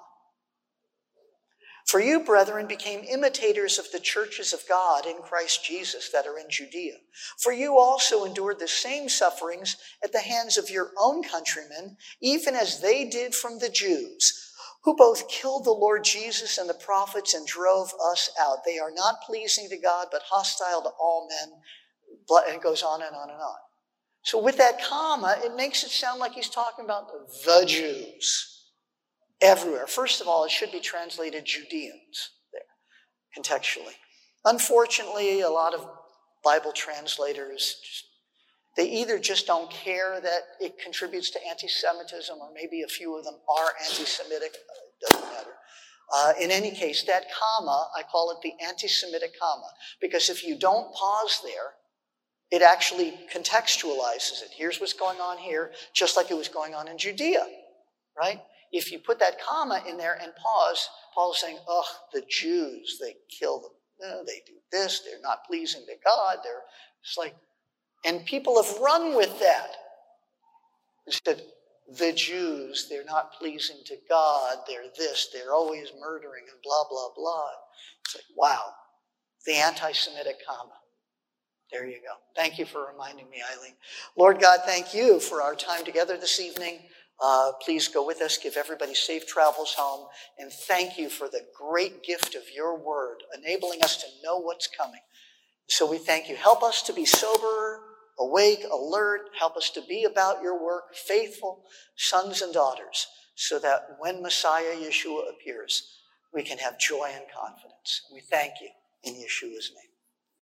S1: For you, brethren, became imitators of the churches of God in Christ Jesus that are in Judea. For you also endured the same sufferings at the hands of your own countrymen, even as they did from the Jews, who both killed the Lord Jesus and the prophets and drove us out. They are not pleasing to God, but hostile to all men. And it goes on and on and on. So with that comma, it makes it sound like he's talking about the Jews. Everywhere. First of all, it should be translated Judeans there, contextually. Unfortunately, a lot of Bible translators, they either just don't care that it contributes to anti-Semitism, or maybe a few of them are anti-Semitic. It doesn't matter. In any case, that comma, I call it the anti-Semitic comma, because if you don't pause there, it actually contextualizes it. Here's what's going on here, just like it was going on in Judea, right? If you put that comma in there and pause, Paul's saying, the Jews, they kill them. They do this. They're not pleasing to God. It's like, and people have run with that. Instead, the Jews, they're not pleasing to God. They're this. They're always murdering and blah, blah, blah. It's like, wow, the anti-Semitic comma. There you go. Thank you for reminding me, Eileen. Lord God, thank you for our time together this evening. Please go with us, give everybody safe travels home, and thank you for the great gift of your word, enabling us to know what's coming. So we thank you. Help us to be sober, awake, alert. Help us to be about your work, faithful sons and daughters, so that when Messiah Yeshua appears, we can have joy and confidence. We thank you in Yeshua's name.